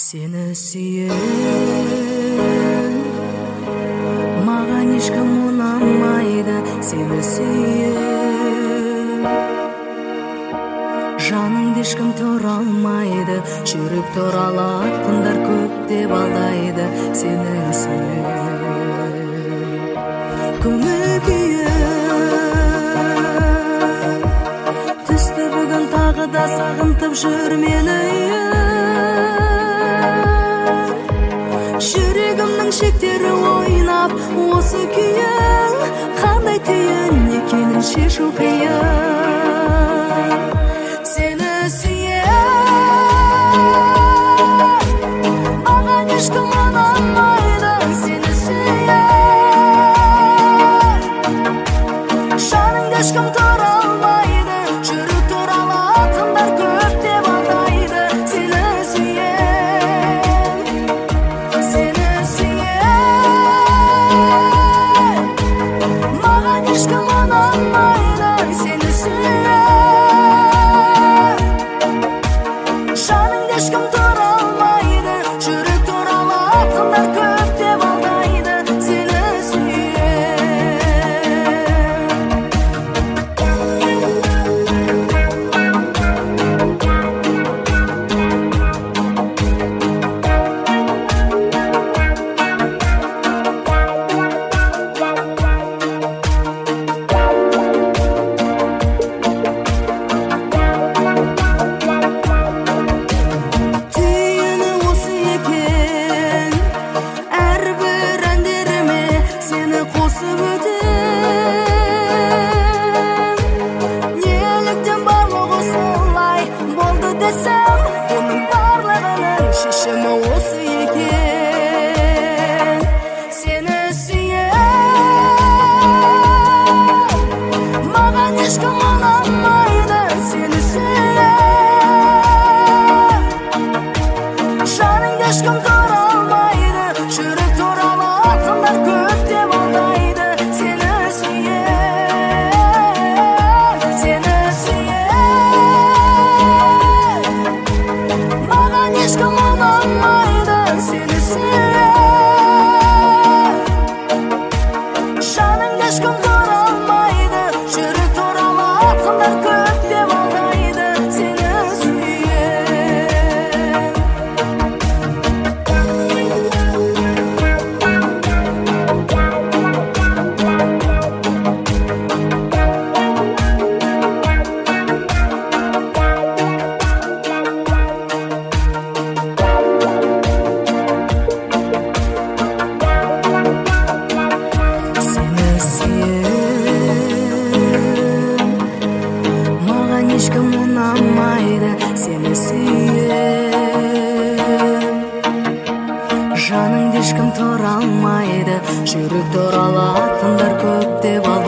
Seni sүйем, маған ешкім ұнамайды. Seni sүйем, жаныңды ешкім тұра алмайды. Жүрек туралатындар көп деп алдайды. Seni sүйем, көңіл күйім түсті бүгін тағы да сағынтып жүр мені. Жүрегімнің шектері ойнап, осы күйің қандай түйін екенін шешу қиын. Seni сүйем, маған ешкім ұнамайды. Seni сүйем, жаныңды ешкім тұра алмайды. Жүрек туралатындар көп деп алдайды. Seni ешкім ұнамайды. Seni сүйем, жаныңды ешкім тұра алмайды. Жүрек туралатындар көп деп алдайды. Seni қосып өтем, неліктен барлығы солай болды десем, оның барлығының шешімі осы екен. Seni сүйем, маған ешкім ұнамайды. Seni сүйем, жаныңды ешкім тұра алмайды. Жүрек туралатындар көп деп алдайды. Seni сүйем, маған ешкім ұнамайды. Seni сүйем, жаныңды ешкім тұра алмайды. Жүрек туралатындар көп деп алдайды. Seni сүйем. Маған ешкім ұнамайды. Seni сүйем, жаныңды ешкім тұра алмайды. Жүрек туралатындар көп деп